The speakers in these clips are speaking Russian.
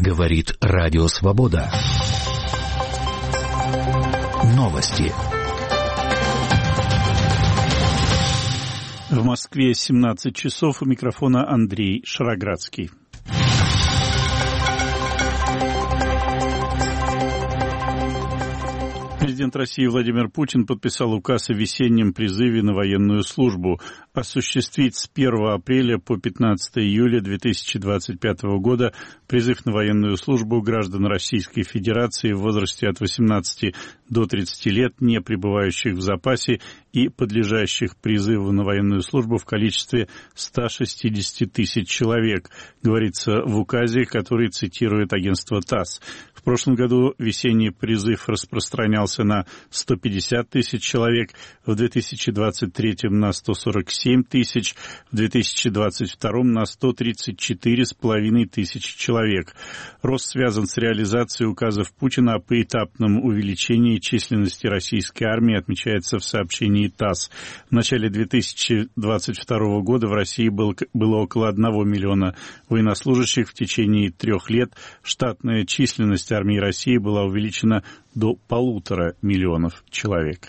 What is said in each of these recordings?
Говорит Радио Свобода. Новости. В Москве 17 часов. У микрофона Андрей Шароградский. Президент России Владимир Путин подписал указ о весеннем призыве на военную службу. Осуществить с 1 апреля по 15 июля 2025 года призыв на военную службу граждан Российской Федерации в возрасте от 18 до 30 лет, не пребывающих в запасе и подлежащих призыву на военную службу в количестве 160 тысяч человек, говорится в указе, который цитирует агентство ТАСС. В прошлом году весенний призыв распространялся на 150 тысяч человек, в 2023 на 147 тысяч, в 2022 на 134,5 тысячи человек. Рост связан с реализацией указов Путина о поэтапном увеличении численности российской армии, отмечается в сообщении ТАСС. В начале 2022 года в России было около 1 миллиона военнослужащих. В течение 3 лет штатная численность армии России была увеличена до 1,5 миллиона человек.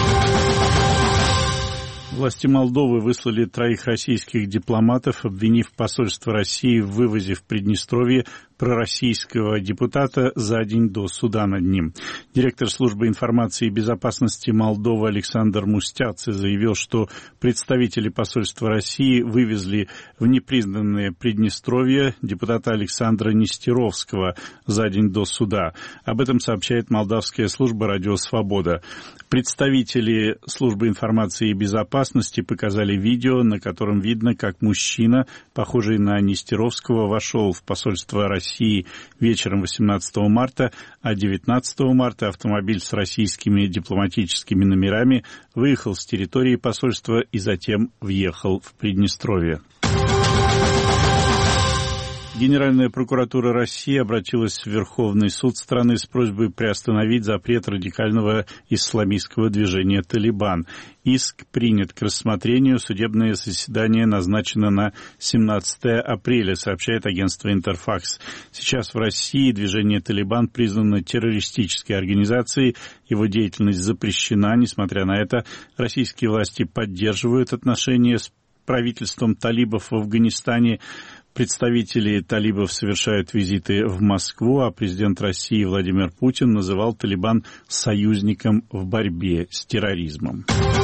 Власти Молдовы выслали 3 российских дипломатов, обвинив посольство России в вывозе в Приднестровье пророссийского депутата за день до суда над ним. Директор службы информации и безопасности Молдовы Александр Мустяци заявил, что представители посольства России вывезли в непризнанное Приднестровье депутата Александра Нестеровского за день до суда. Об этом сообщает молдавская служба «Радио Свобода». Представители службы информации и безопасности показали видео, на котором видно, как мужчина, похожий на Нестеровского, вошел в посольство России вечером 18 марта, а 19 марта автомобиль с российскими дипломатическими номерами выехал с территории посольства и затем въехал в Приднестровье. Генеральная прокуратура России обратилась в Верховный суд страны с просьбой приостановить запрет радикального исламистского движения «Талибан». Иск принят к рассмотрению. Судебное заседание назначено на 17 апреля, сообщает агентство «Интерфакс». Сейчас в России движение «Талибан» признано террористической организацией. Его деятельность запрещена. Несмотря на это, российские власти поддерживают отношения с правительством талибов в Афганистане. Представители талибов совершают визиты в Москву, а президент России Владимир Путин называл Талибан союзником в борьбе с терроризмом.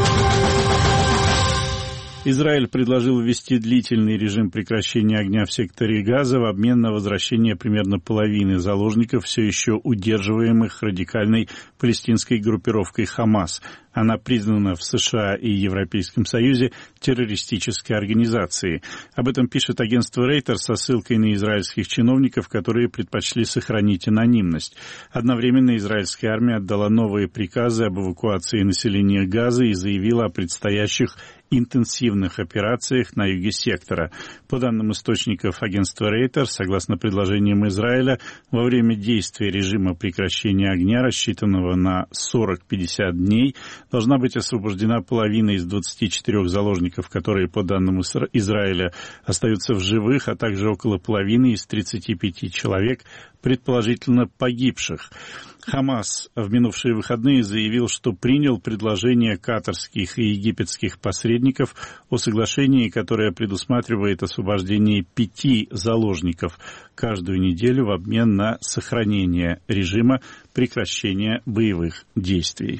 Израиль предложил ввести длительный режим прекращения огня в секторе Газа в обмен на возвращение примерно половины заложников, все еще удерживаемых радикальной палестинской группировкой «Хамас». Она признана в США и Европейском Союзе террористической организацией. Об этом пишет агентство Рейтер со ссылкой на израильских чиновников, которые предпочли сохранить анонимность. Одновременно израильская армия отдала новые приказы об эвакуации населения Газа и заявила о предстоящих интенсивных операциях на юге сектора. По данным источников агентства Рейтер, согласно предложениям Израиля, во время действия режима прекращения огня, рассчитанного на 40-50 дней, должна быть освобождена половина из 24 заложников, которые, по данным Израиля, остаются в живых, а также около половины из 35 человек, предположительно погибших. Хамас в минувшие выходные заявил, что принял предложение катарских и египетских посредников о соглашении, которое предусматривает освобождение 5 заложников каждую неделю в обмен на сохранение режима прекращения боевых действий.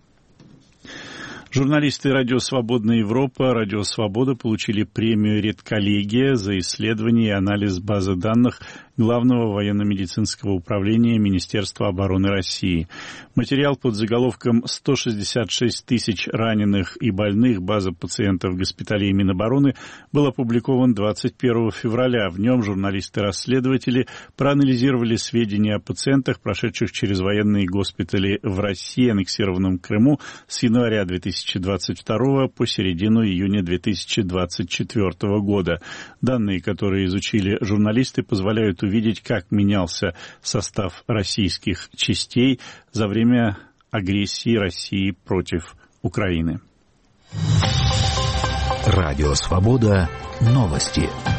Журналисты «Радио Свободная Европа», «Радио Свобода» получили премию «Редколлегия» за исследование и анализ базы данных Главного военно-медицинского управления Министерства обороны России. Материал под заголовком «166 тысяч раненых и больных. База пациентов госпиталей Минобороны» был опубликован 21 февраля. В нем журналисты-расследователи проанализировали сведения о пациентах, прошедших через военные госпитали в России, аннексированном Крыму, с января 2022 по середину июня 2024 года. Данные, которые изучили журналисты, позволяют увидеть, как менялся состав российских частей за время агрессии России против Украины. Радио Свобода. Новости.